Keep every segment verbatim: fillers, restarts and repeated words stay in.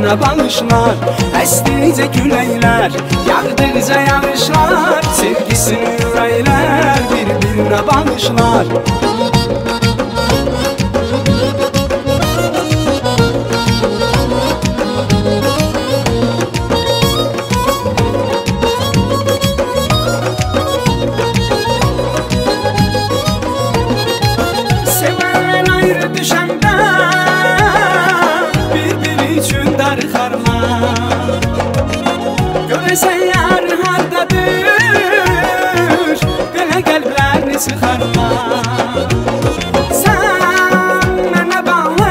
bir-birinə bağışlar. Əsdikcə küləklər, yağdıqca yağışlar, sevgisini ürəklər bir-birinə bağışlar. Sevənlər ayrı düşəndə bir-biri üçün darıxarlar. Görəsən yar hardadır, belə qəlblərini sıxarlar. Sən mənə bağlı,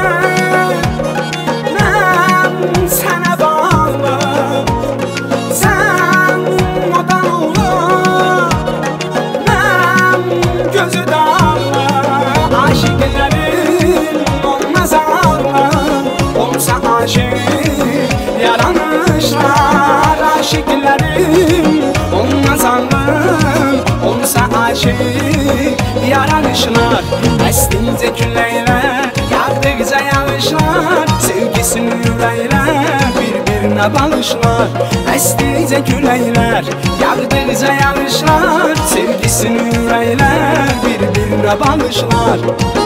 mən sənə bağlı. Sən odan olur, mən gözü dağlı. Aşıqlərin olmaz ağlı, olsa aşıq yaranışlar. Aşıqlərin olmaz ağlı, olsa aşıq yaranışlar. Əsdikcə küləklər, yağdıqca yağışlar, sevgisini ürəklər bir-birinə bağışlar. Əsdikcə küləklər, yağdıqca yağışlar, sevgisini ürəklər bir-birinə bağışlar.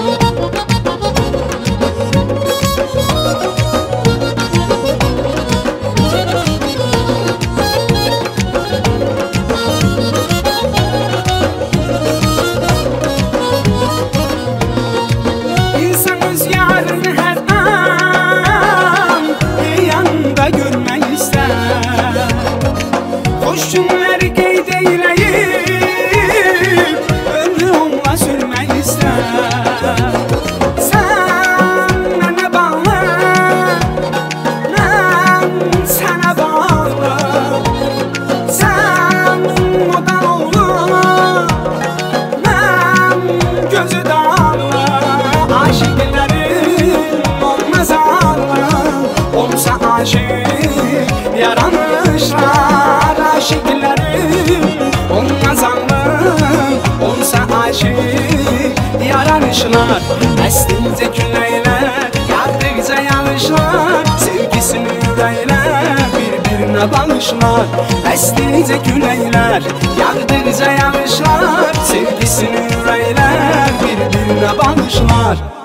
İnsan öz yarını hər an yanında görmək istər. Xoş günləri qeyd eyləyib ömrü onunla sürmək istər. Sən mənə bağlı, mən sənə bağlı. Sən odan olur, mən gözü dağlı. Aşıqlərin olmaz ağlı, olsa aşıq yaranışlar. Aşıqlərin olmaz ağlı, olsa aşıq yaranışlar. Əsdikcə küləklər, yağdıqca yağışlar, sevgisini ürəklər bir-birinə bağışlar. Əsdikcə küləklər, yağdıqca yağışlar, sevgisini ürəklər bir-birinə bağışlar.